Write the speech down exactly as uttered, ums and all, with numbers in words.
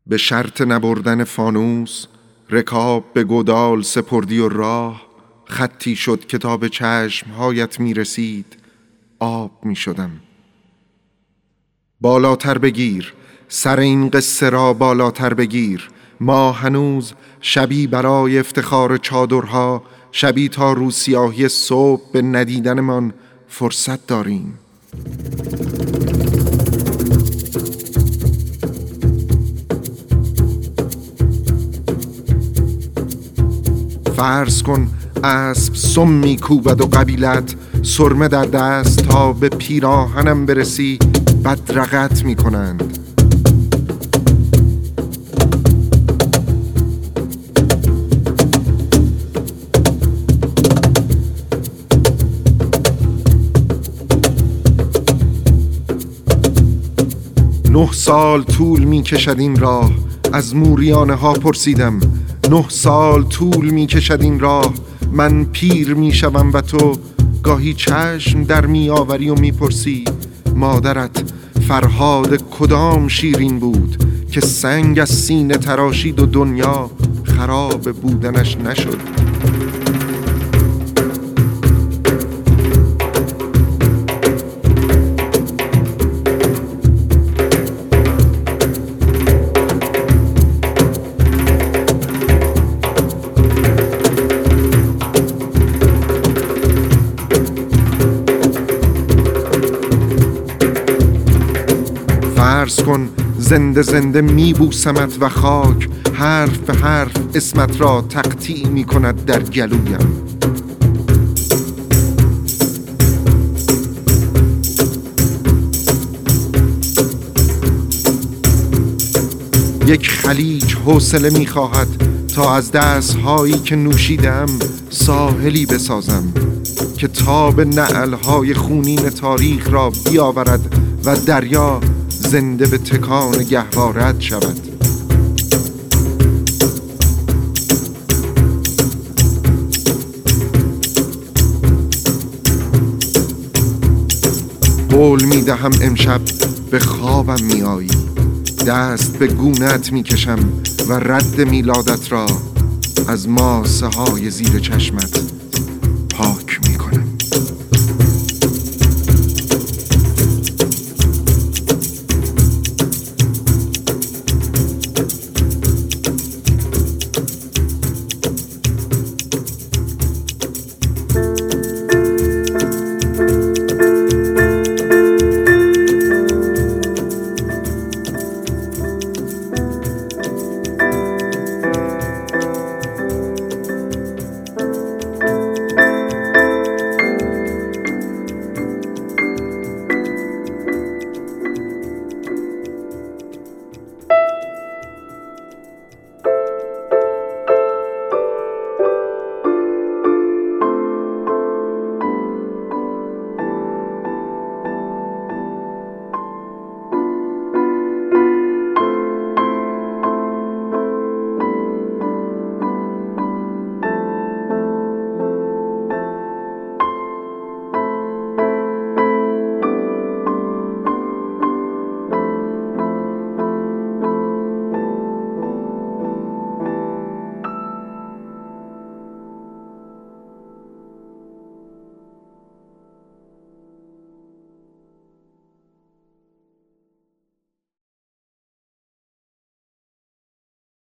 به شرط نبردن فانوس رکاب به گودال سپردی و راه، خطی شد کتاب چشمهایت می رسید، آب می شدم. بالاتر بگیر سر این قصه را، بالاتر بگیر. ما هنوز شبی برای افتخار چادرها، شبی تا روسیاهی صبح به ندیدنمان فرصت داریم. فرض کن اسب سم می کوبد و قبیلت سرمه در دست، تا به پیراهنم برسی بدرقت می کنند. نه سال طول می کشد این راه، از موریانه ها پرسیدم. نه سال طول می کشد این راه، من پیر می شوم و تو گاهی چشم در می آوری و می پرسی مادرت فرهاد کدام شیرین بود که سنگ از سینه تراشید و دنیا خراب بودنش نشد. فرض کن زنده زنده می بوسمت و خاک حرف به حرف اسمت را تقطیع می کند در گلویم. یک خلیج حوصله می خواهد تا از دست‌هایی که نوشیدم ساحلی بسازم که تاب نعل‌های خونین تاریخ را بیاورد و دریا زنده به تکان گهوارت شود. قول می دهم امشب به خوابم می آیی، دست به گونت می کشم و رد میلادت را از ماسه های زیر چشمت